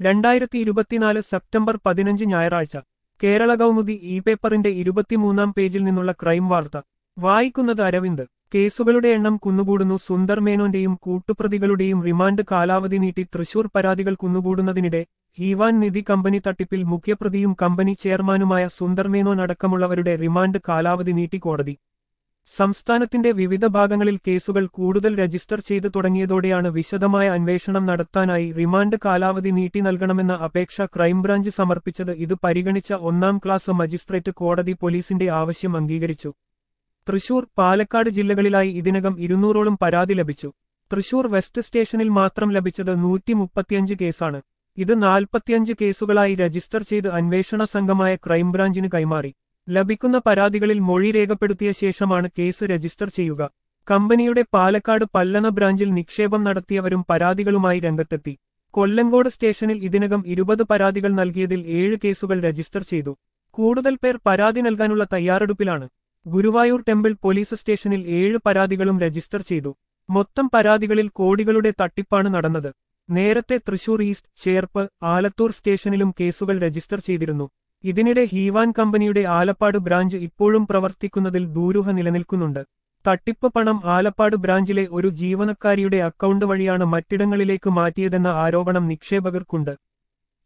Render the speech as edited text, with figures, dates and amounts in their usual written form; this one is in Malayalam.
2024 സെപ്റ്റംബർ 15 ഞായറാഴ്ച കേരള കൗമുദി ഇ പേപ്പറിന്റെ 23-ാം പേജിൽ നിന്നുള്ള ക്രൈം വാർത്ത വായിക്കുന്നത് അരവിന്ദ്. കേസുകളുടെ എണ്ണം കുന്നുകൂടുന്നു. സുന്ദർ മേനോന്റെയും കൂട്ടുപ്രതികളുടെയും റിമാൻഡ് കാലാവധി നീട്ടി. തൃശൂർ. പരാതികൾ കുന്നുകൂടുന്നതിനിടെ ഹീവാൻ നിധി കമ്പനി തട്ടിപ്പിൽ മുഖ്യപ്രതിയും കമ്പനി ചെയർമാനുമായ സുന്ദർ മേനോൻ അടക്കമുള്ളവരുടെ റിമാൻഡ് കാലാവധി നീട്ടി കോടതി. സംസ്ഥാനത്തിന്റെ വിവിധ ഭാഗങ്ങളിൽ കേസുകൾ കൂടുതൽ രജിസ്റ്റർ ചെയ്തു തുടങ്ങിയതോടെയാണ് വിശദമായ അന്വേഷണം നടത്താനായി റിമാൻഡ് കാലാവധി നീട്ടി നൽകണമെന്ന അപേക്ഷ ക്രൈംബ്രാഞ്ച് സമർപ്പിച്ചത്. ഇത് പരിഗണിച്ച 1-ാം ക്ലാസ് മജിസ്ട്രേറ്റ് കോടതി പോലീസിന്റെ ആവശ്യം അംഗീകരിച്ചു. തൃശൂർ, പാലക്കാട് ജില്ലകളിലായി ഇതിനകം 200ഓളം പരാതി ലഭിച്ചു. തൃശൂർ വെസ്റ്റ് സ്റ്റേഷനിൽ മാത്രം ലഭിച്ചത് 135 കേസാണ്. ഇത് 45 കേസുകളായി രജിസ്റ്റർ ചെയ്ത് അന്വേഷണ സംഘമായ ക്രൈംബ്രാഞ്ചിന് കൈമാറി. ലഭിക്കുന്ന പരാതികളിൽ മൊഴി രേഖപ്പെടുത്തിയ ശേഷമാണ് കേസ് രജിസ്റ്റർ ചെയ്യുക. കമ്പനിയുടെ പാലക്കാട് പല്ലന ബ്രാഞ്ചിൽ നിക്ഷേപം നടത്തിയവരും പരാതികളുമായി രംഗത്തെത്തി. കൊല്ലങ്കോട് സ്റ്റേഷനിൽ ഇതിനകം 20 പരാതികൾ നൽകിയതിൽ 7 കേസുകൾ രജിസ്റ്റർ ചെയ്തു. കൂടുതൽ പേർ പരാതി നൽകാനുള്ള തയ്യാറെടുപ്പിലാണ്. ഗുരുവായൂർ ടെമ്പിൾ പോലീസ് സ്റ്റേഷനിൽ 7 പരാതികളും രജിസ്റ്റർ ചെയ്തു. മൊത്തം പരാതികളിൽ കോടികളുടെ തട്ടിപ്പാണ് നടന്നത്. നേരത്തെ തൃശൂർ ഈസ്റ്റ്, ചേർപ്പ്, ആലത്തൂർ സ്റ്റേഷനിലും കേസുകൾ രജിസ്റ്റർ ചെയ്തിരുന്നു. ഇതിനിടെ ഹീവാൻ കമ്പനിയുടെ ആലപ്പാട് ബ്രാഞ്ച് ഇപ്പോഴും പ്രവർത്തിക്കുന്നതിൽ ദുരൂഹത നിലനിൽക്കുന്നുണ്ട്. തട്ടിപ്പ് പണം ആലപ്പാട് ബ്രാഞ്ചിലെ ഒരു ജീവനക്കാരിയുടെ അക്കൗണ്ട് വഴിയാണ് മറ്റിടങ്ങളിലേക്ക് മാറ്റിയതെന്ന ആരോപണം നിക്ഷേപകർക്കുണ്ട്.